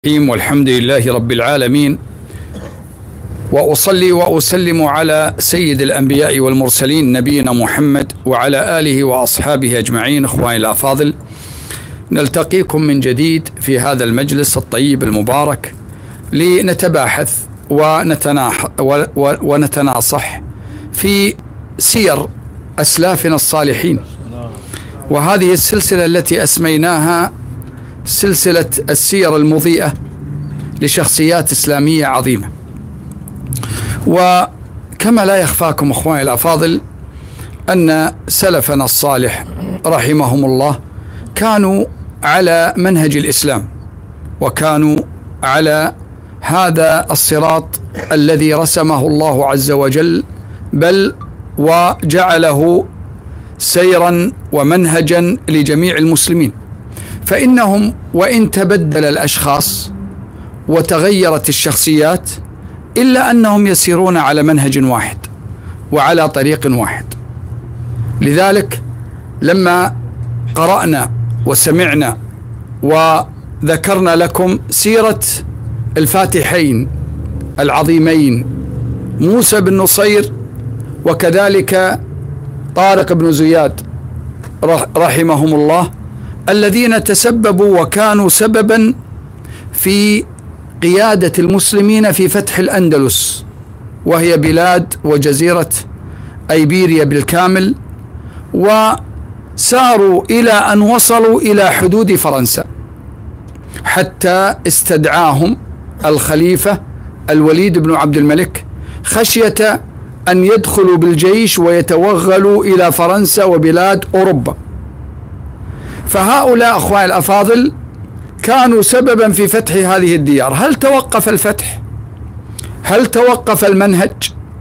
والحمد لله رب العالمين، وأصلي وأسلم على سيد الأنبياء والمرسلين نبينا محمد وعلى آله وأصحابه أجمعين. إخواني الأفاضل، نلتقيكم من جديد في هذا المجلس الطيب المبارك لنتباحث ونتناصح في سير أسلافنا الصالحين، وهذه السلسلة التي أسميناها سلسلة السير المضيئة لشخصيات إسلامية عظيمة. وكما لا يخفاكم إخواني الأفاضل أن سلفنا الصالح رحمهم الله كانوا على منهج الإسلام، وكانوا على هذا الصراط الذي رسمه الله عز وجل، بل وجعله سيرا ومنهجا لجميع المسلمين. فإنهم وإن تبدل الأشخاص وتغيرت الشخصيات إلا أنهم يسيرون على منهج واحد وعلى طريق واحد. لذلك لما قرأنا وسمعنا وذكرنا لكم سيرة الفاتحين العظيمين موسى بن نصير وكذلك طارق بن زياد رحمهم الله، الذين تسببوا وكانوا سببا في قيادة المسلمين في فتح الأندلس، وهي بلاد وجزيرة أيبيريا بالكامل، وساروا إلى أن وصلوا إلى حدود فرنسا، حتى استدعاهم الخليفة الوليد بن عبد الملك خشية أن يدخلوا بالجيش ويتوغلوا إلى فرنسا وبلاد أوروبا. فهؤلاء أخواني الأفاضل كانوا سببا في فتح هذه الديار. هل توقف الفتح؟ هل توقف المنهج؟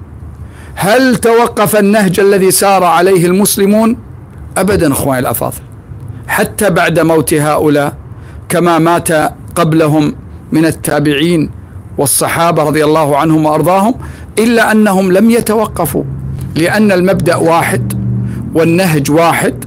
هل توقف النهج الذي سار عليه المسلمون؟ أبدا أخواني الأفاضل، حتى بعد موت هؤلاء كما مات قبلهم من التابعين والصحابة رضي الله عنهم وأرضاهم، إلا أنهم لم يتوقفوا، لأن المبدأ واحد والنهج واحد،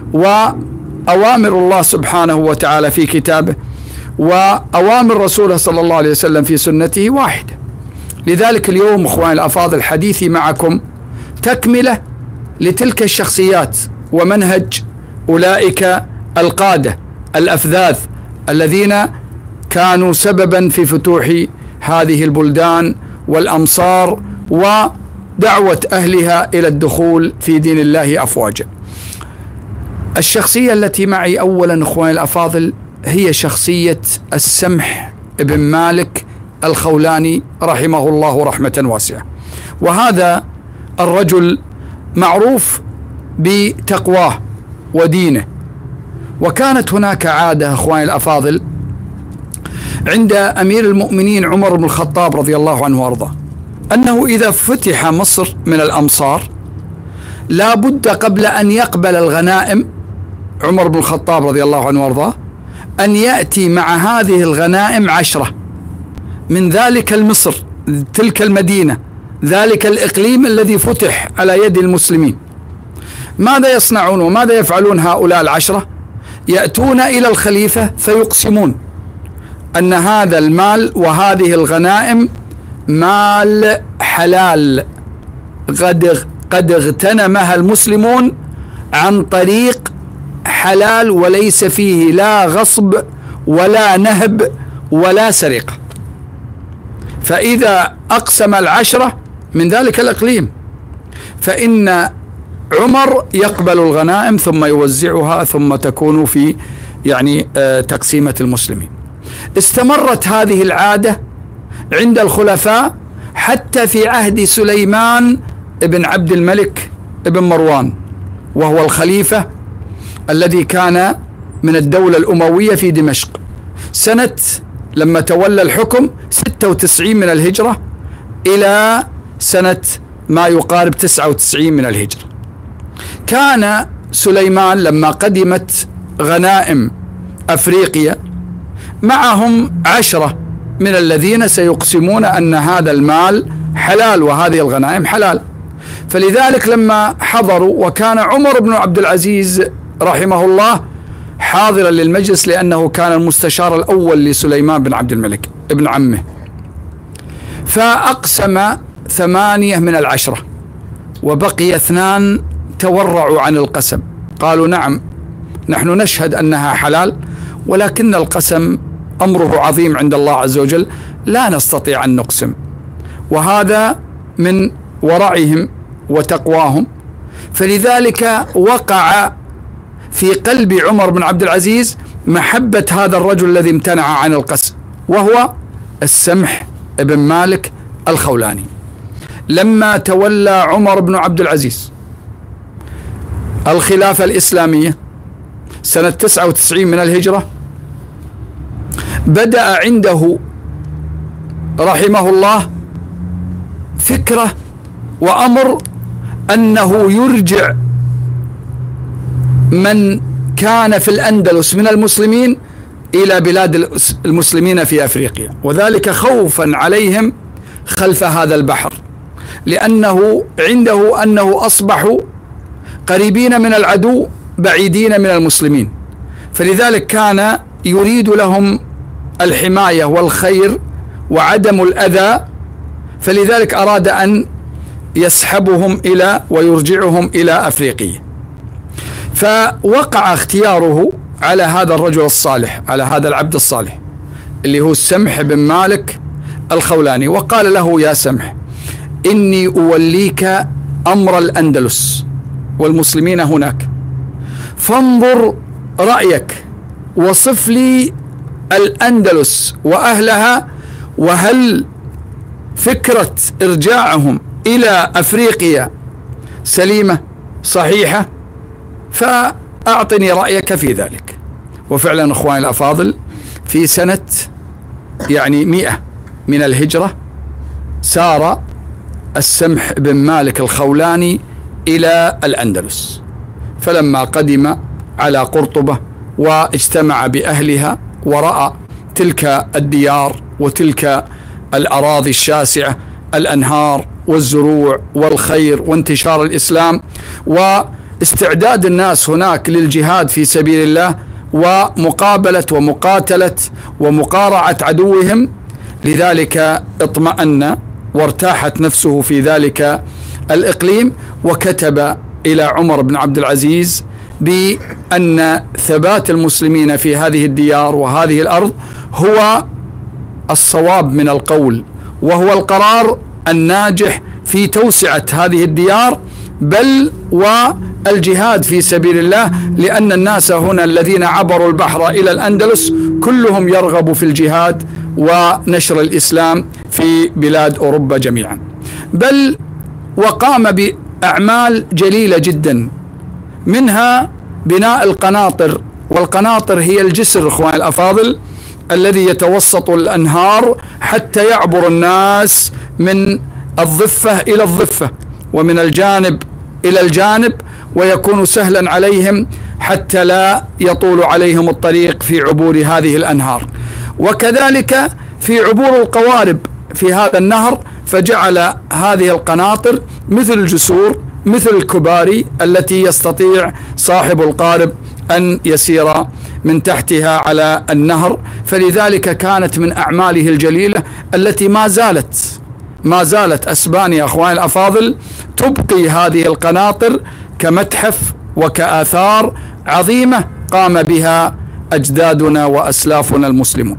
وأوامر الله سبحانه وتعالى في كتابه وأوامر رسوله صلى الله عليه وسلم في سنته واحدة. لذلك اليوم أخواني الأفاضل حديثي معكم تكملة لتلك الشخصيات ومنهج أولئك القادة الأفذاذ الذين كانوا سببا في فتوح هذه البلدان والأمصار ودعوة أهلها إلى الدخول في دين الله أفواجا. الشخصية التي معي أولا أخواني الأفاضل هي شخصية السمح بن مالك الخولاني رحمه الله رحمة واسعة. وهذا الرجل معروف بتقواه ودينه، وكانت هناك عادة أخواني الأفاضل عند أمير المؤمنين عمر بن الخطاب رضي الله عنه وارضاه، أنه إذا فتح مصر من الأمصار لا بد قبل أن يقبل الغنائم عمر بن الخطاب رضي الله عنه وارضاه أن يأتي مع هذه الغنائم 10 من ذلك المصر، تلك المدينة، ذلك الإقليم الذي فتح على يد المسلمين. ماذا يصنعون وماذا يفعلون هؤلاء 10؟ يأتون إلى الخليفة فيقسمون أن هذا المال وهذه الغنائم مال حلال قد اغتنمها المسلمون عن طريق حلال، وليس فيه لا غصب ولا نهب ولا سرقة. فإذا أقسم 10 من ذلك الإقليم فإن عمر يقبل الغنائم ثم يوزعها، ثم تكون في تقسيمة المسلمين. استمرت هذه العادة عند الخلفاء حتى في عهد سليمان بن عبد الملك بن مروان، وهو الخليفة الذي كان من الدولة الأموية في دمشق، سنة لما تولى الحكم 96 من الهجرة إلى سنة ما يقارب 99 من الهجرة. كان سليمان لما قدمت غنائم أفريقيا معهم 10 من الذين سيقسمون أن هذا المال حلال وهذه الغنائم حلال. فلذلك لما حضروا، وكان عمر بن عبد العزيز رحمه الله حاضرا للمجلس لأنه كان المستشار الأول لسليمان بن عبد الملك ابن عمه. فأقسم 8 من 10 وبقي 2 تورعوا عن القسم، قالوا نعم نحن نشهد أنها حلال، ولكن القسم أمره عظيم عند الله عز وجل، لا نستطيع أن نقسم. وهذا من ورعهم وتقواهم. فلذلك وقع في قلب عمر بن عبد العزيز محبة هذا الرجل الذي امتنع عن القسم، وهو السمح بن مالك الخولاني. لما تولى عمر بن عبد العزيز الخلافة الإسلامية سنة 99 من الهجرة، بدأ عنده رحمه الله فكرة وأمر أنه يرجع من كان في الأندلس من المسلمين إلى بلاد المسلمين في أفريقيا، وذلك خوفا عليهم خلف هذا البحر، لأنه عنده أنه أصبحوا قريبين من العدو بعيدين من المسلمين، فلذلك كان يريد لهم الحماية والخير وعدم الأذى، فلذلك أراد أن يسحبهم إلى ويرجعهم إلى أفريقيا. فوقع اختياره على هذا الرجل الصالح، على هذا العبد الصالح اللي هو السمح بن مالك الخولاني، وقال له يا سمح إني أوليك أمر الأندلس والمسلمين هناك، فانظر رأيك وصف لي الأندلس وأهلها، وهل فكرة إرجاعهم إلى أفريقيا سليمة صحيحة، فأعطني رأيك في ذلك. وفعلا أخواني الأفاضل في سنة 100 من الهجرة سار السمح بن مالك الخولاني إلى الأندلس، فلما قدم على قرطبة واجتمع بأهلها ورأى تلك الديار وتلك الأراضي الشاسعة، الأنهار والزروع والخير وانتشار الإسلام واستعداد الناس هناك للجهاد في سبيل الله ومقابلة ومقاتلة ومقارعة عدوهم، لذلك اطمأن وارتاحت نفسه في ذلك الإقليم، وكتب إلى عمر بن عبد العزيز بأن ثبات المسلمين في هذه الديار وهذه الأرض هو الصواب من القول، وهو القرار الناجح في توسعة هذه الديار بل والجهاد في سبيل الله، لأن الناس هنا الذين عبروا البحر إلى الأندلس كلهم يرغب في الجهاد ونشر الإسلام في بلاد أوروبا جميعا، بل وقام بأعمال جليلة جدا، منها بناء القناطر. والقناطر هي الجسر اخواني الافاضل الذي يتوسط الانهار حتى يعبر الناس من الضفة الى الضفة ومن الجانب الى الجانب، ويكون سهلا عليهم حتى لا يطول عليهم الطريق في عبور هذه الانهار. وكذلك في عبور القوارب في هذا النهر، فجعل هذه القناطر مثل الجسور مثل الكباري التي يستطيع صاحب القارب أن يسير من تحتها على النهر. فلذلك كانت من أعماله الجليلة التي ما زالت أسبانيا أخواني الأفاضل تبقي هذه القناطر كمتحف وكآثار عظيمة قام بها أجدادنا وأسلافنا المسلمون.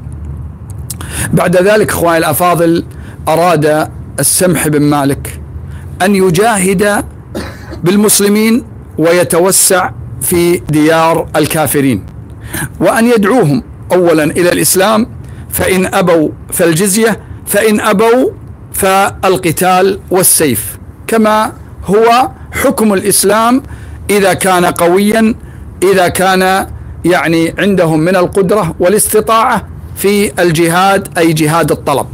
بعد ذلك أخواني الأفاضل أراد السمح بن مالك أن يجاهد بالمسلمين ويتوسع في ديار الكافرين، وأن يدعوهم أولا إلى الإسلام، فإن أبوا فالجزية، فإن أبوا فالقتال والسيف، كما هو حكم الإسلام إذا كان قويا، إذا كان عندهم من القدرة والاستطاعة في الجهاد أي جهاد الطلب.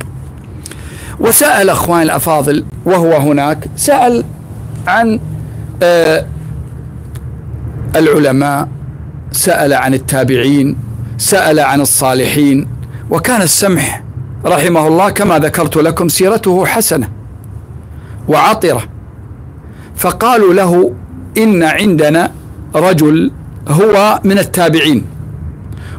وسأل أخواني الأفاضل وهو هناك، سأل عن العلماء، سأل عن التابعين، سأل عن الصالحين. وكان السمح رحمه الله كما ذكرت لكم سيرته حسنة وعطرة، فقالوا له إن عندنا رجل هو من التابعين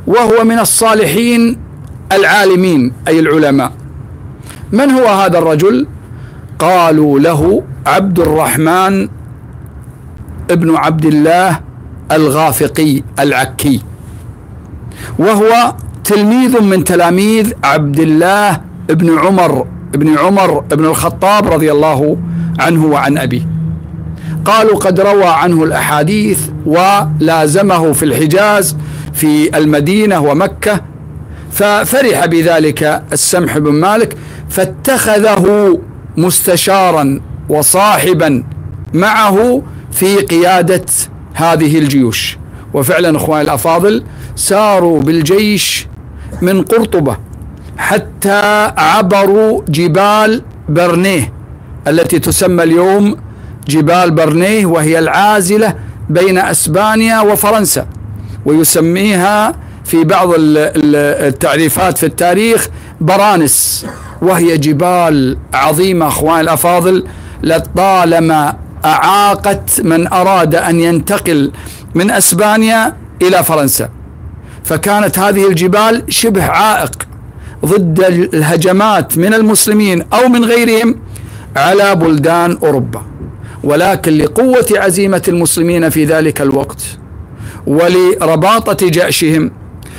وهو من الصالحين العالمين أي العلماء. من هو هذا الرجل؟ قالوا له عبد الرحمن ابن عبد الله الغافقي العكي، وهو تلميذ من تلاميذ عبد الله ابن عمر ابن الخطاب رضي الله عنه وعن أبيه. قالوا قد روى عنه الأحاديث ولازمه في الحجاز في المدينة ومكة، ففرح بذلك السمح بن مالك فاتخذه مستشارا وصاحبا معه في قيادة هذه الجيوش. وفعلا اخواني الافاضل ساروا بالجيش من قرطبة حتى عبروا جبال برنيه التي تسمى اليوم جبال برنيه، وهي العازلة بين اسبانيا وفرنسا، ويسميها في بعض التعريفات في التاريخ برانس، وهي جبال عظيمة اخواني الافاضل لطالما أعاقت من أراد أن ينتقل من أسبانيا إلى فرنسا، فكانت هذه الجبال شبه عائق ضد الهجمات من المسلمين أو من غيرهم على بلدان أوروبا. ولكن لقوة عزيمة المسلمين في ذلك الوقت ولرباطة جأشهم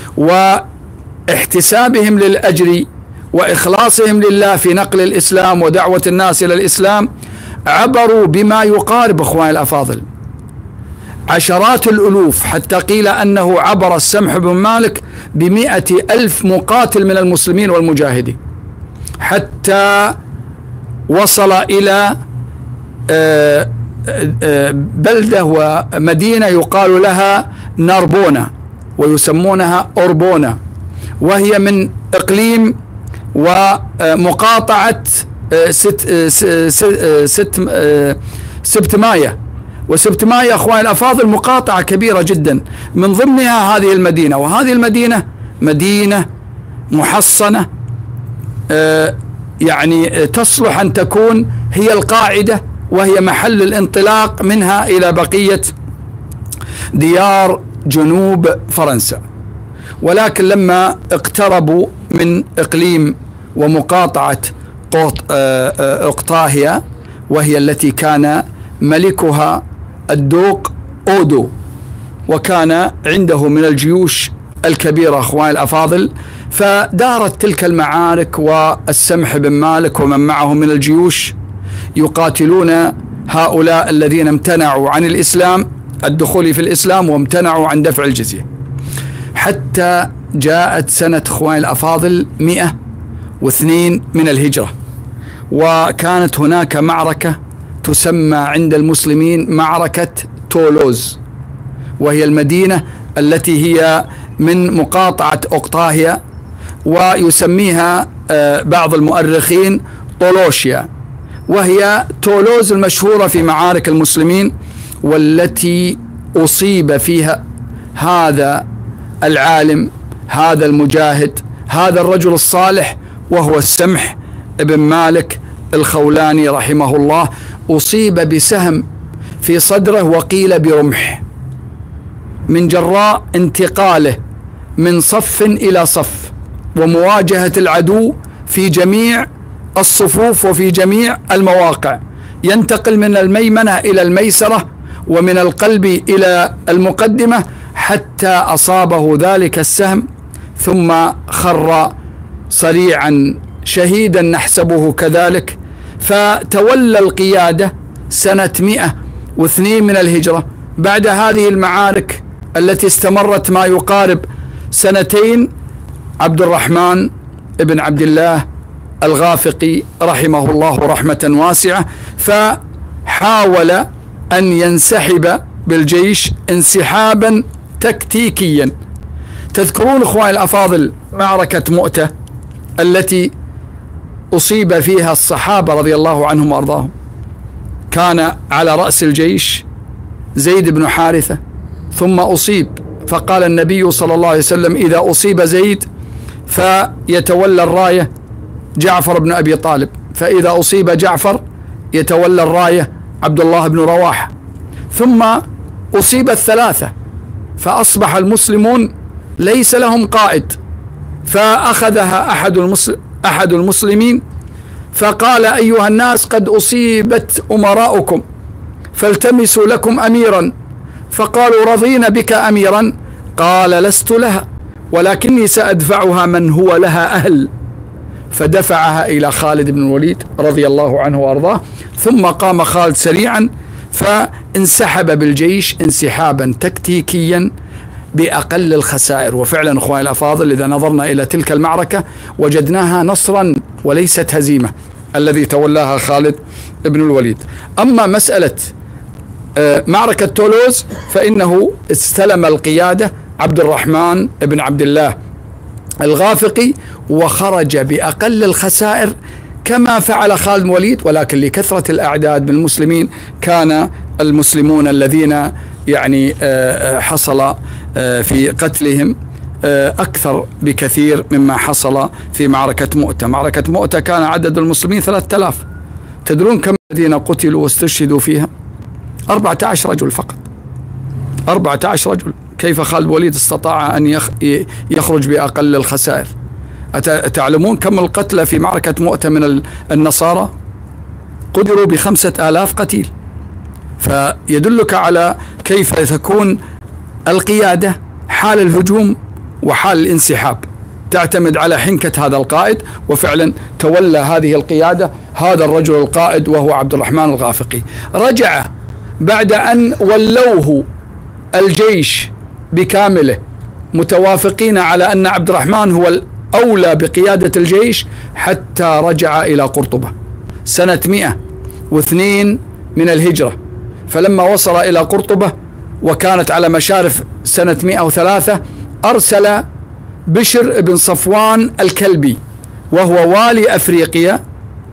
واحتسابهم للأجر وإخلاصهم لله في نقل الإسلام ودعوة الناس إلى الإسلام، عبروا بما يقارب اخواني الافاضل عشرات الالوف، حتى قيل انه عبر السمح بن مالك ب100,000 مقاتل من المسلمين والمجاهدين، حتى وصل الى بلدة ومدينة يقال لها ناربونا ويسمونها أوربونا، وهي من اقليم ومقاطعة سبتماية. وسبتماية اخواني الافاضل مقاطعة كبيرة جدا، من ضمنها هذه المدينة، وهذه المدينة مدينة محصنة يعني تصلح ان تكون هي القاعدة وهي محل الانطلاق منها الى بقية ديار جنوب فرنسا. ولكن لما اقتربوا من اقليم ومقاطعة أقطاهيا، وهي التي كان ملكها الدوق أودو، وكان عنده من الجيوش الكبيرة اخواني الافاضل، فدارت تلك المعارك، والسمح بن مالك ومن معه من الجيوش يقاتلون هؤلاء الذين امتنعوا عن الإسلام الدخول في الإسلام وامتنعوا عن دفع الجزية، حتى جاءت سنة اخواني الافاضل 102 من الهجرة، وكانت هناك معركة تسمى عند المسلمين معركة تولوز، وهي المدينة التي هي من مقاطعة أقطاهيا، ويسميها بعض المؤرخين طولوشيا، وهي تولوز المشهورة في معارك المسلمين، والتي أصيب فيها هذا العالم، هذا المجاهد، هذا الرجل الصالح، وهو السمح بن مالك الخولاني رحمه الله. أصيب بسهم في صدره وقيل برمح، من جراء انتقاله من صف إلى صف ومواجهة العدو في جميع الصفوف وفي جميع المواقع، ينتقل من الميمنة إلى الميسرة ومن القلب إلى المقدمة، حتى أصابه ذلك السهم ثم خر صريعا شهيدا نحسبه كذلك. فتولى القيادة سنة 102 من الهجرة بعد هذه المعارك التي استمرت ما يقارب 2 عبد الرحمن ابن عبد الله الغافقي رحمه الله رحمة واسعة، فحاول أن ينسحب بالجيش انسحابا تكتيكيا. تذكرون اخواني الافاضل معركة مؤتة التي أصيب فيها الصحابة رضي الله عنهم وأرضاهم؟ كان على رأس الجيش زيد بن حارثة، ثم أصيب، فقال النبي صلى الله عليه وسلم إذا أصيب زيد فيتولى الراية جعفر بن أبي طالب، فإذا أصيب جعفر يتولى الراية عبد الله بن رواحة، ثم أصيب 3، فأصبح المسلمون ليس لهم قائد، فأخذها أحد المسلمين فقال: أيها الناس، قد أصيبت أمراؤكم فالتمسوا لكم أميرا. فقالوا: رضينا بك أميرا. قال: لست لها، ولكني سأدفعها من هو لها أهل. فدفعها إلى خالد بن الوليد رضي الله عنه وأرضاه، ثم قام خالد سريعا فانسحب بالجيش انسحابا تكتيكيا بأقل الخسائر. وفعلا أخواني الأفاضل، إذا نظرنا إلى تلك المعركة وجدناها نصرا وليست هزيمة الذي تولاها خالد بن الوليد. أما مسألة معركة تولوز فإنه استلم القيادة عبد الرحمن بن عبد الله الغافقي، وخرج بأقل الخسائر كما فعل خالد بن الوليد، ولكن لكثرة الأعداد من المسلمين كان المسلمون الذين يعني حصل في قتلهم أكثر بكثير مما حصل في معركة مؤتة. معركة مؤتة كان عدد المسلمين 3000. تدرون كم الذين قتلوا واستشهدوا فيها؟ 14 رجل فقط. 14 رجل. كيف خالد بن الوليد استطاع أن يخرج بأقل الخسائر؟ تعلمون كم القتلى في معركة مؤتة من النصارى؟ قدروا ب5000 قتيل. فيدلك على كيف تكون القيادة حال الهجوم وحال الانسحاب، تعتمد على حنكة هذا القائد. وفعلا تولى هذه القيادة هذا الرجل القائد وهو عبد الرحمن الغافقي. رجع بعد أن ولوه الجيش بكامله متوافقين على أن عبد الرحمن هو الأولى بقيادة الجيش، حتى رجع إلى قرطبة سنة 102 من الهجرة. فلما وصل إلى قرطبة وكانت على مشارف سنة 103 أرسل بشر بن صفوان الكلبي، وهو والي أفريقيا،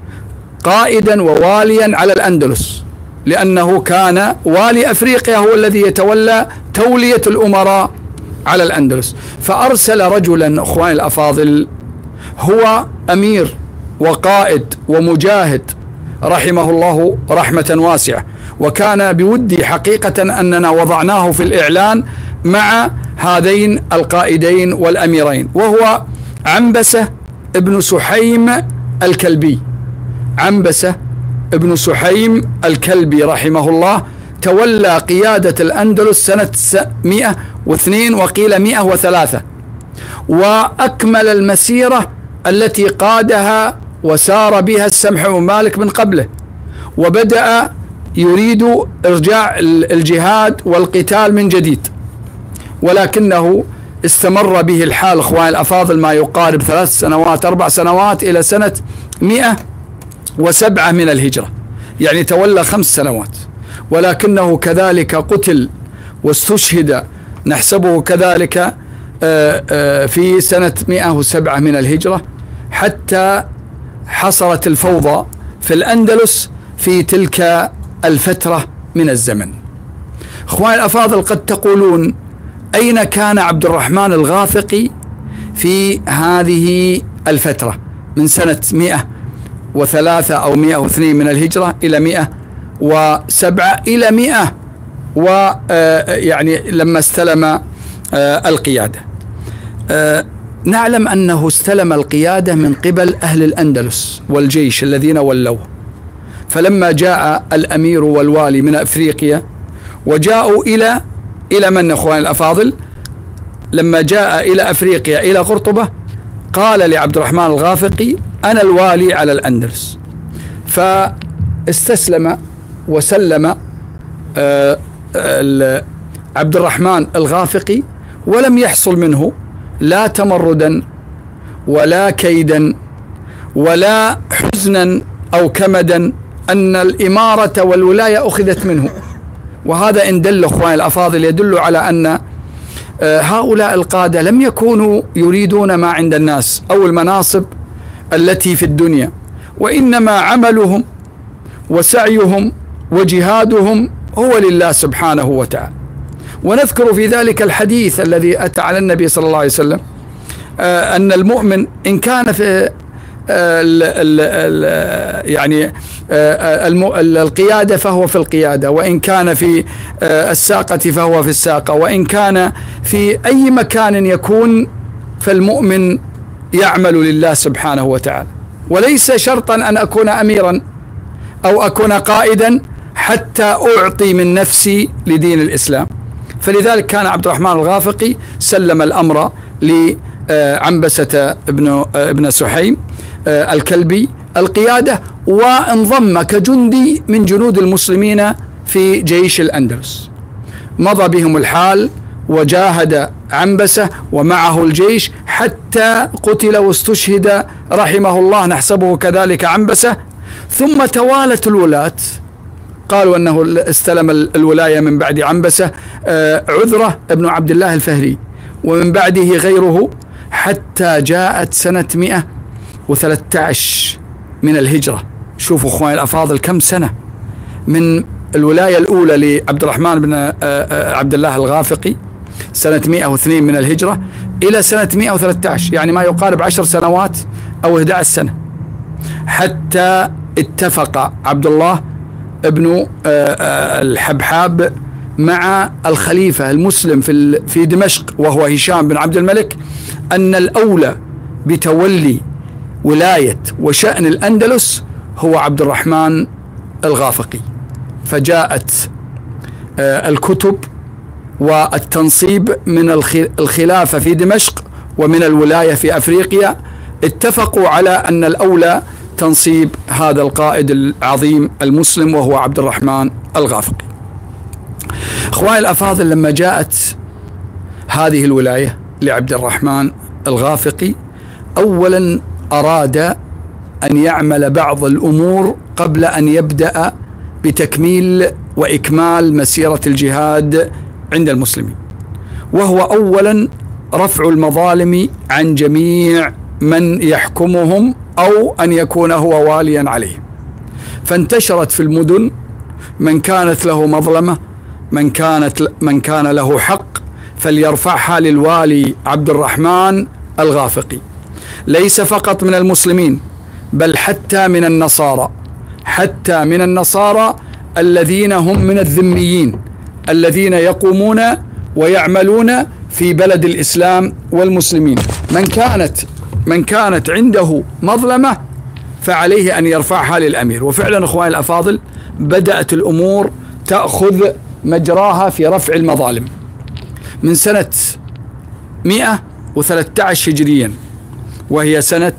قائدا وواليا على الأندلس، لأنه كان والي أفريقيا هو الذي يتولى تولية الأمراء على الأندلس. فأرسل رجلا أخواني الأفاضل هو أمير وقائد ومجاهد رحمه الله رحمة واسعة، وكان بودي حقيقة أننا وضعناه في الإعلان مع هذين القائدين والأميرين، وهو عنبسة ابن سحيم الكلبي. عنبسة ابن سحيم الكلبي رحمه الله تولى قيادة الأندلس سنة 102 وقيل 103، وأكمل المسيرة التي قادها وسار بها السمح بن مالك من قبله، وبدأ يريد إرجاع الجهاد والقتال من جديد، ولكنه استمر به الحال أخواني الأفاضل ما يقارب 3 سنوات 4 سنوات إلى سنة 107 من الهجرة، يعني تولى 5 سنوات، ولكنه كذلك قتل واستشهد نحسبه كذلك في سنة 107 من الهجرة، حتى حصلت الفوضى في الأندلس في تلك الفترة من الزمن. أخواني الأفاضل، قد تقولون أين كان عبد الرحمن الغافقي في هذه الفترة من سنة 103 أو 102 من الهجرة إلى 107 إلى 100 يعني لما استلم القيادة؟ نعلم أنه استلم القيادة من قبل أهل الأندلس والجيش الذين ولوه. فلما جاء الأمير والوالي من أفريقيا وجاءوا إلى من أخواني الأفاضل؟ لما جاء إلى أفريقيا إلى قرطبة قال لعبد الرحمن الغافقي: أنا الوالي على الأندلس. فاستسلم وسلم عبد الرحمن الغافقي، ولم يحصل منه لا تمردا ولا كيدا ولا حزنا أو كمدا أن الإمارة والولاية أخذت منه. وهذا إن دل أخواني الأفاضل يدل على أن هؤلاء القادة لم يكونوا يريدون ما عند الناس أو المناصب التي في الدنيا، وإنما عملهم وسعيهم وجهادهم هو لله سبحانه وتعالى. ونذكر في ذلك الحديث الذي أتى على النبي صلى الله عليه وسلم أن المؤمن إن كان في يعني القيادة فهو في القيادة، وإن كان في الساقة فهو في الساقة، وإن كان في أي مكان يكون، فالمؤمن يعمل لله سبحانه وتعالى. وليس شرطا أن أكون أميرا أو أكون قائدا حتى أعطي من نفسي لدين الإسلام. فلذلك كان عبد الرحمن الغافقي سلم الأمر لعنبسة ابن سحيم الكلبي القيادة، وانضم كجندي من جنود المسلمين في جيش الأندلس. مضى بهم الحال وجاهد عنبسة ومعه الجيش حتى قتل واستشهد رحمه الله، نحسبه كذلك عنبسة. ثم توالت الولاة، قالوا أنه استلم الولاية من بعد عنبسة عذرة ابن عبد الله الفهري، ومن بعده غيره، حتى جاءت سنة 113 من الهجرة. شوفوا أخواني الأفاضل كم سنة من الولاية الأولى لعبد الرحمن بن عبد الله الغافقي سنة 102 من الهجرة إلى سنة 113، يعني ما يقارب 10 سنوات أو 11 سنة، حتى اتفق عبد الله ابن الحبحاب مع الخليفة المسلم في دمشق وهو هشام بن عبد الملك أن الأولى بتولي ولاية وشأن الأندلس هو عبد الرحمن الغافقي. فجاءت الكتب والتنصيب من الخلافة في دمشق ومن الولاية في أفريقيا، اتفقوا على أن الأولى تنصيب هذا القائد العظيم المسلم وهو عبد الرحمن الغافقي. أخواني الأفاضل، لما جاءت هذه الولاية لعبد الرحمن الغافقي، أولا أراد أن يعمل بعض الأمور قبل أن يبدأ بتكميل وإكمال مسيرة الجهاد عند المسلمين، وهو أولا رفع المظالم عن جميع من يحكمهم أو أن يكون هو واليا عليهم. فانتشرت في المدن من كانت له مظلمة، من كان له حق، فليرفعها للوالي عبد الرحمن الغافقي، ليس فقط من المسلمين بل حتى من النصارى الذين هم من الذميين الذين يقومون ويعملون في بلد الإسلام والمسلمين. من كانت عنده مظلمة فعليه أن يرفعها للأمير. وفعلا أخواني الأفاضل بدأت الأمور تأخذ مجراها في رفع المظالم من سنة 113 هجريا، وهي سنة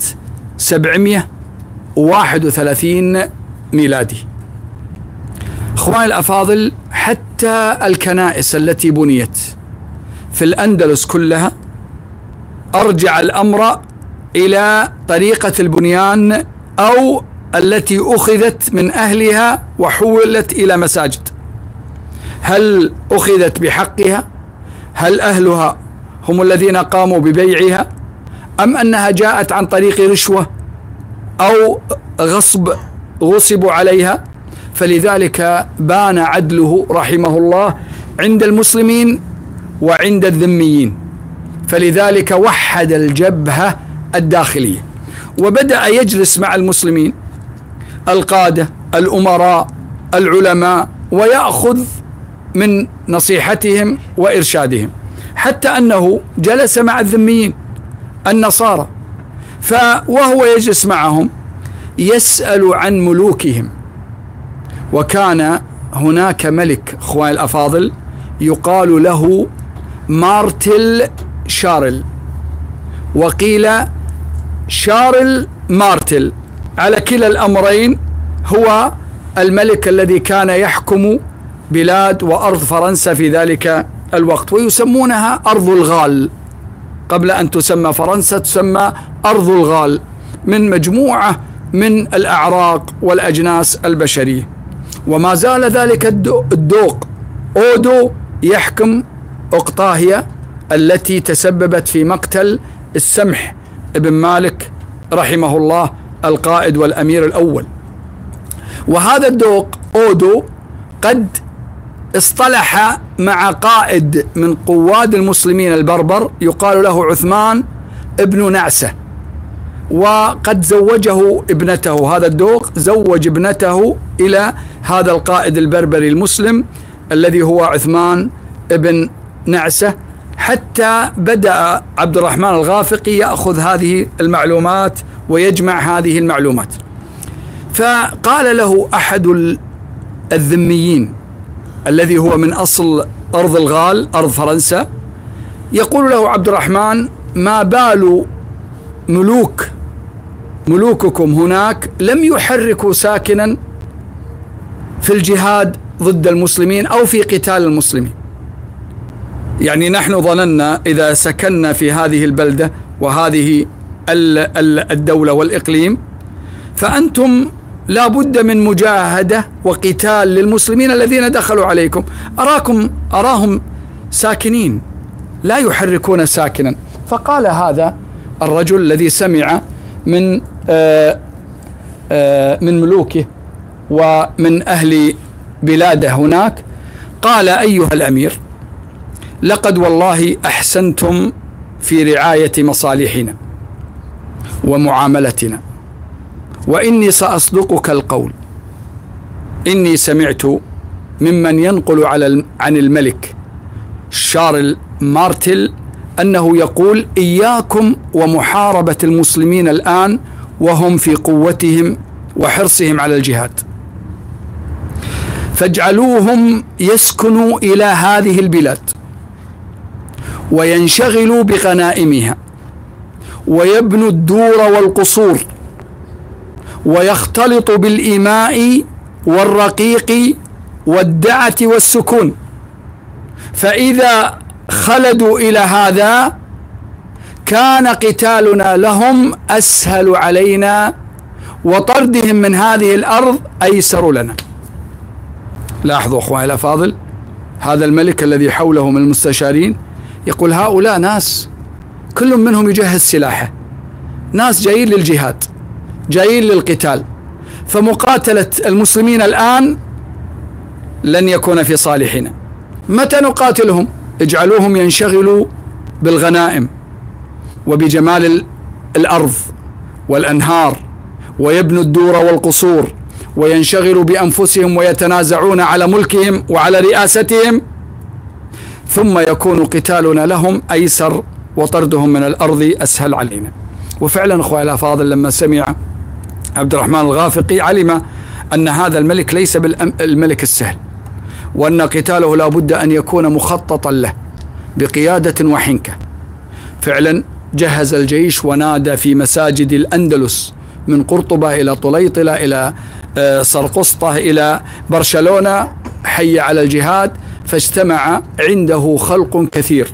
731 ميلادي. أخواني الأفاضل، حتى الكنائس التي بنيت في الأندلس كلها أرجع الأمر إلى طريقة البنيان أو التي أخذت من أهلها وحولت إلى مساجد. هل أخذت بحقها؟ هل أهلها هم الذين قاموا ببيعها؟ أم أنها جاءت عن طريق رشوة أو غصبوا عليها؟ فلذلك بان عدله رحمه الله عند المسلمين وعند الذميين، فلذلك وحد الجبهة الداخلية وبدأ يجلس مع المسلمين القادة الأمراء العلماء ويأخذ من نصيحتهم وإرشادهم، حتى أنه جلس مع الذميين النصارى، وهو يجلس معهم يسأل عن ملوكهم. وكان هناك ملك أخواني الأفاضل يقال له مارتل شارل، وقيل شارل مارتل، على كلا الأمرين هو الملك الذي كان يحكم بلاد وأرض فرنسا في ذلك الوقت، ويسمونها أرض الغال. قبل أن تسمى فرنسا تسمى أرض الغال، من مجموعة من الأعراق والأجناس البشرية. وما زال ذلك الدوق أودو يحكم أقطاهية التي تسببت في مقتل السمح ابن مالك رحمه الله القائد والأمير الأول. وهذا الدوق أودو قد اصطلح مع قائد من قواد المسلمين البربر يقال له عثمان ابن نعسة، وقد زوجه ابنته، هذا الدوق زوج ابنته إلى هذا القائد البربري المسلم الذي هو عثمان بن نعسة، حتى بدأ عبد الرحمن الغافقي يأخذ هذه المعلومات ويجمع هذه المعلومات. فقال له أحد الذميين الذي هو من أصل أرض الغال، أرض فرنسا، يقول له عبد الرحمن: ما بال ملوككم هناك لم يحركوا ساكنا في الجهاد ضد المسلمين أو في قتال المسلمين؟ يعني نحن ظننا إذا سكننا في هذه البلدة وهذه الدولة والإقليم فأنتم لا بد من مجاهدة وقتال للمسلمين الذين دخلوا عليكم، أراهم ساكنين لا يحركون ساكنا. فقال هذا الرجل الذي سمع من ملوكه ومن أهل بلاده هناك، قال: أيها الأمير، لقد والله أحسنتم في رعاية مصالحنا ومعاملتنا، وإني سأصدقك القول، إني سمعت ممن ينقل عن الملك شارل مارتل أنه يقول: إياكم ومحاربة المسلمين الآن وهم في قوتهم وحرصهم على الجهاد، فاجعلوهم يسكنوا إلى هذه البلاد وينشغلوا بغنائمها ويبنوا الدور والقصور ويختلطوا بالإيماء والرقيق والدعة والسكون، فإذا خلدوا إلى هذا كان قتالنا لهم أسهل علينا وطردهم من هذه الأرض أيسر لنا. لاحظوا أخواني الأفاضل، هذا الملك الذي حوله من المستشارين يقول: هؤلاء ناس كل منهم يجهز سلاحه، ناس جايين للجهاد، جايين للقتال، فمقاتلة المسلمين الآن لن يكون في صالحنا. متى نقاتلهم؟ اجعلوهم ينشغلوا بالغنائم وبجمال الأرض والأنهار ويبنوا الدور والقصور وينشغلوا بأنفسهم ويتنازعون على ملكهم وعلى رئاستهم، ثم يكون قتالنا لهم أيسر وطردهم من الأرض أسهل علينا. وفعلا أخوة الأفاضل، لما سمع عبد الرحمن الغافقي علم أن هذا الملك ليس بالملك السهل، وأن قتاله لا بد أن يكون مخططا له بقيادة وحنكة. فعلا جهز الجيش ونادى في مساجد الأندلس من قرطبة إلى طليطلة إلى سرقسطة إلى برشلونة: حي على الجهاد. فاجتمع عنده خلق كثير،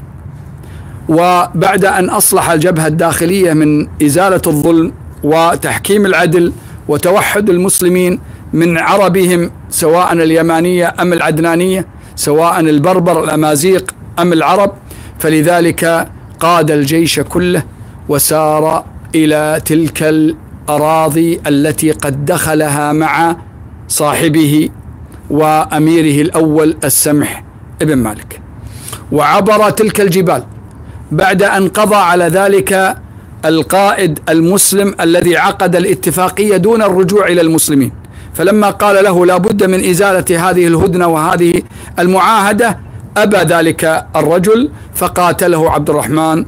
وبعد أن أصلح الجبهة الداخلية من إزالة الظلم وتحكيم العدل وتوحد المسلمين من عربهم سواء اليمانية أم العدنانية، سواء البربر الأمازيغ أم العرب، فلذلك قاد الجيش كله وسار إلى تلك الأراضي التي قد دخلها مع صاحبه وأميره الأول السمح ابن مالك، وعبر تلك الجبال بعد أن قضى على ذلك القائد المسلم الذي عقد الاتفاقية دون الرجوع إلى المسلمين. فلما قال له لا بد من إزالة هذه الهدنة وهذه المعاهدة أبى ذلك الرجل، فقاتله عبد الرحمن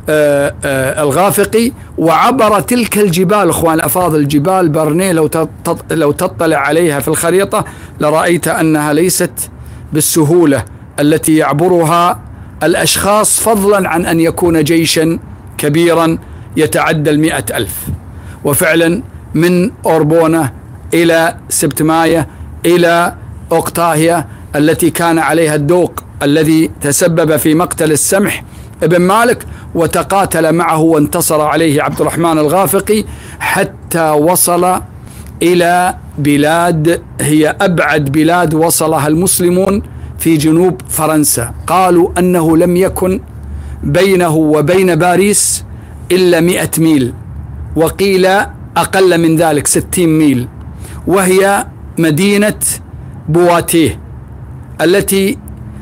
الغافقي وعبر تلك الجبال. أخوان الأفاضل، جبال برنيه لو تطلع عليها في الخريطة لرأيت أنها ليست بالسهولة التي يعبرها الأشخاص، فضلا عن أن يكون جيشا كبيرا يتعدى 100,000. وفعلا من أوربونة إلى سبتماية إلى أوقتاهية التي كان عليها الدوق الذي تسبب في مقتل السمح ابن مالك، وتقاتل معه وانتصر عليه عبد الرحمن الغافقي حتى وصل إلى بلاد هي أبعد بلاد وصلها المسلمون في جنوب فرنسا. قالوا أنه لم يكن بينه وبين باريس إلا 100 ميل، وقيل أقل من ذلك 60 ميل، وهي مدينة بواتيه التي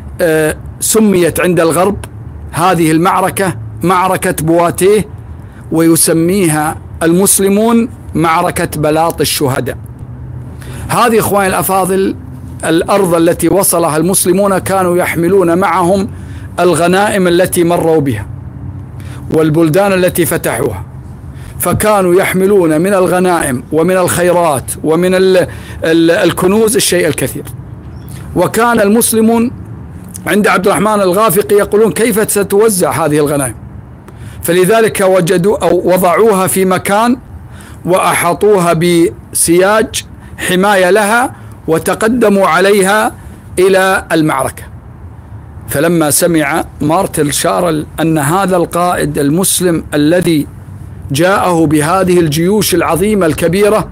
سميت عند الغرب هذه المعركة معركة بواتيه، ويسميها المسلمون معركة بلاط الشهداء. هذه إخواني الأفاضل الأرض التي وصلها المسلمون كانوا يحملون معهم الغنائم التي مروا بها والبلدان التي فتحوها، فكانوا يحملون من الغنائم ومن الخيرات ومن الكنوز الشيء الكثير. وكان المسلمون عند عبد الرحمن الغافقي يقولون كيف ستوزع هذه الغنائم، فلذلك وجدوا أو وضعوها في مكان وأحاطوها بسياج حماية لها وتقدموا عليها إلى المعركة. فلما سمع مارتل شارل أن هذا القائد المسلم الذي جاءه بهذه الجيوش العظيمة الكبيرة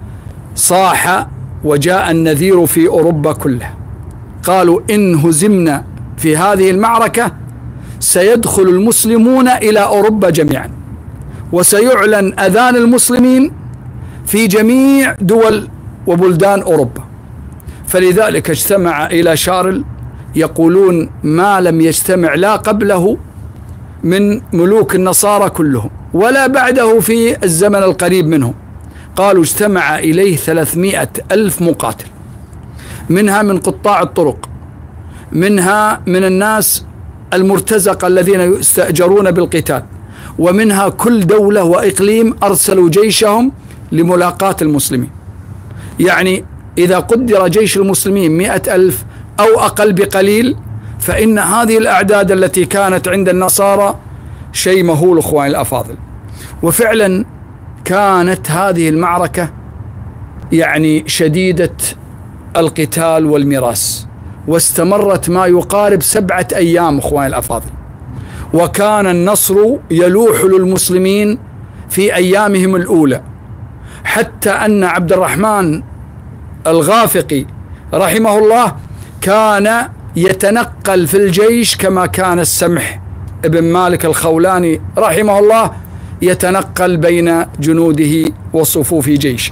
صاح، وجاء النذير في أوروبا كلها، قالوا إن هزمنا في هذه المعركة سيدخل المسلمون إلى أوروبا جميعا، وسيعلن أذان المسلمين في جميع دول وبلدان أوروبا. فلذلك اجتمع إلى شارل، يقولون ما لم يجتمع لا قبله من ملوك النصارى كلهم ولا بعده في الزمن القريب منهم. قالوا اجتمع إليه 300,000 مقاتل، منها من قطاع الطرق، منها من الناس المرتزقة الذين يستأجرون بالقتال، ومنها كل دولة وإقليم أرسلوا جيشهم لملاقاة المسلمين. يعني إذا قدر جيش المسلمين 100,000 أو أقل بقليل، فإن هذه الأعداد التي كانت عند النصارى شيء مهول أخواني الأفاضل. وفعلا كانت هذه المعركة يعني شديدة القتال والمراس، واستمرت ما يقارب 7 أيام أخواني الأفاضل، وكان النصر يلوح للمسلمين في أيامهم الأولى، حتى أن عبد الرحمن الغافقي رحمه الله كان يتنقل في الجيش كما كان السمح ابن مالك الخولاني رحمه الله يتنقل بين جنوده وصفوف جيشه،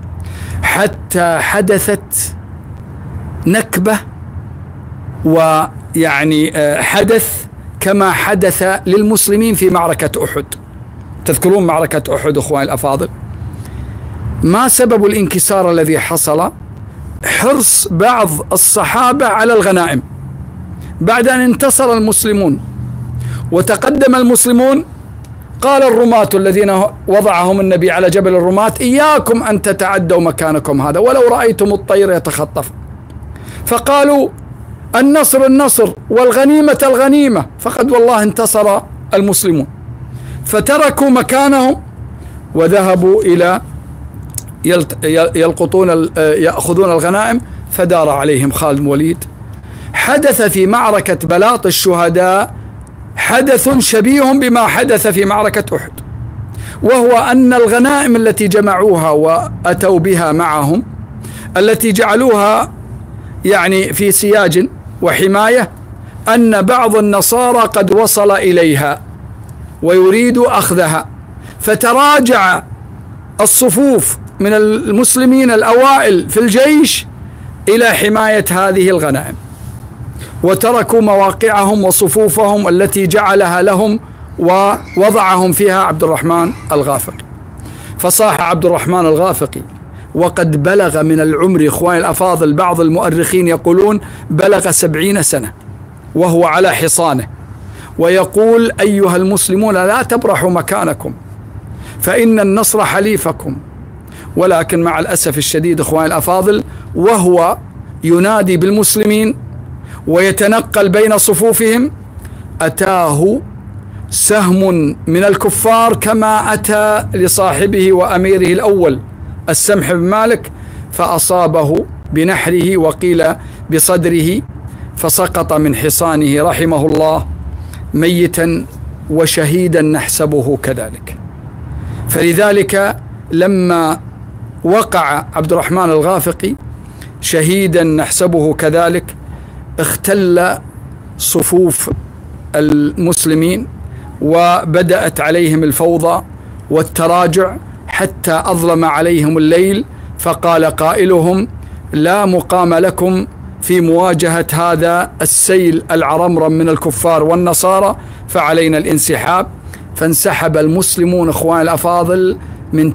حتى حدثت نكبة ويعني حدث كما حدث للمسلمين في معركة أحد. تذكرون معركة أحد أخواني الأفاضل؟ ما سبب الانكسار الذي حصل؟ حرص بعض الصحابة على الغنائم بعد أن انتصر المسلمون وتقدم المسلمون. قال الرماة الذين وضعهم النبي على جبل الرماة إياكم أن تتعدوا مكانكم هذا ولو رأيتم الطير يتخطف، فقالوا النصر النصر والغنيمة الغنيمة، فقد والله انتصر المسلمون. فتركوا مكانهم وذهبوا إلى يأخذون الغنائم، فدار عليهم خالد بن الوليد. حدث في معركة بلاط الشهداء حدث شبيه بما حدث في معركة أحد، وهو أن الغنائم التي جمعوها وأتوا بها معهم التي جعلوها يعني في سياج وحماية، أن بعض النصارى قد وصل إليها ويريد أخذها، فتراجع الصفوف من المسلمين الأوائل في الجيش إلى حماية هذه الغنائم، وتركوا مواقعهم وصفوفهم التي جعلها لهم ووضعهم فيها عبد الرحمن الغافقي. فصاح عبد الرحمن الغافقي وقد بلغ من العمر إخواني الأفاضل، بعض المؤرخين يقولون بلغ 70 سنة وهو على حصانه، ويقول أيها المسلمون لا تبرحوا مكانكم فإن النصر حليفكم. ولكن مع الأسف الشديد إخواني الأفاضل، وهو ينادي بالمسلمين ويتنقل بين صفوفهم، أتاه سهم من الكفار كما أتى لصاحبه وأميره الأول السمح بن مالك، فأصابه بنحره وقيل بصدره، فسقط من حصانه رحمه الله ميتا وشهيدا نحسبه كذلك. فلذلك لما وقع عبد الرحمن الغافقي شهيدا نحسبه كذلك، اختل صفوف المسلمين وبدأت عليهم الفوضى والتراجع حتى أظلم عليهم الليل، فقال قائلهم لا مقام لكم في مواجهة هذا السيل العرمرم من الكفار والنصارى، فعلينا الانسحاب. فانسحب المسلمون إخوان الأفاضل من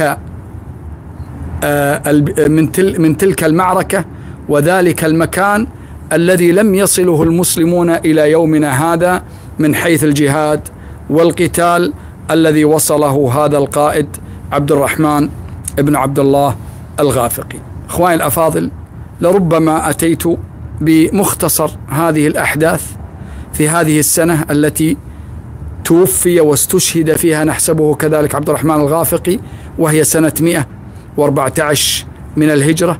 تلك المعركة وذلك المكان الذي لم يصله المسلمون إلى يومنا هذا من حيث الجهاد والقتال الذي وصله هذا القائد عبد الرحمن بن عبد الله الغافقي. إخواني الأفاضل، لربما أتيت بمختصر هذه الأحداث في هذه السنة التي توفي واستشهد فيها نحسبه كذلك عبد الرحمن الغافقي، وهي سنة 114 من الهجرة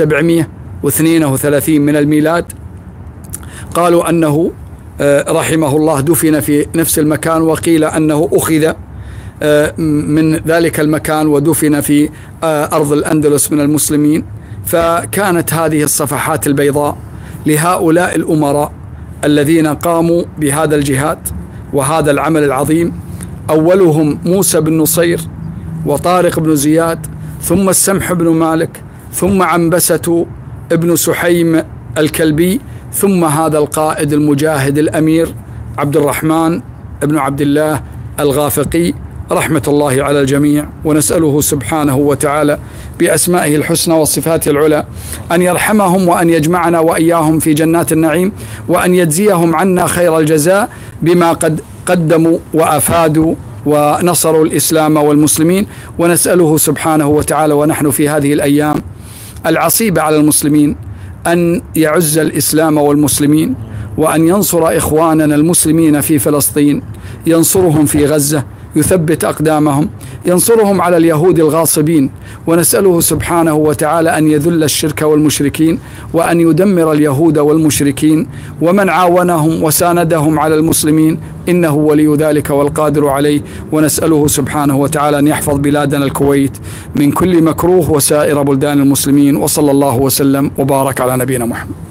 732 من الميلاد. قالوا أنه رحمه الله دفن في نفس المكان، وقيل أنه أخذ من ذلك المكان ودفن في أرض الأندلس من المسلمين. فكانت هذه الصفحات البيضاء لهؤلاء الأمراء الذين قاموا بهذا الجهاد وهذا العمل العظيم، أولهم موسى بن نصير وطارق بن زياد، ثم السمح بن مالك، ثم عنبسة ابن سحيم الكلبي، ثم هذا القائد المجاهد الأمير عبد الرحمن بن عبد الله الغافقي رحمة الله على الجميع. ونسأله سبحانه وتعالى بأسمائه الحسنى وصفاته العلى أن يرحمهم وأن يجمعنا وإياهم في جنات النعيم، وأن يجزيهم عنا خير الجزاء بما قد قدموا وأفادوا ونصروا الإسلام والمسلمين. ونسأله سبحانه وتعالى ونحن في هذه الأيام العصيبة على المسلمين أن يعز الإسلام والمسلمين، وأن ينصر إخواننا المسلمين في فلسطين، ينصرهم في غزة، يثبت أقدامهم، ينصرهم على اليهود الغاصبين. ونسأله سبحانه وتعالى أن يذل الشرك والمشركين، وأن يدمر اليهود والمشركين ومن عاونهم وساندهم على المسلمين، إنه ولي ذلك والقادر عليه. ونسأله سبحانه وتعالى أن يحفظ بلادنا الكويت من كل مكروه وسائر بلدان المسلمين. وصلى الله وسلم وبارك على نبينا محمد.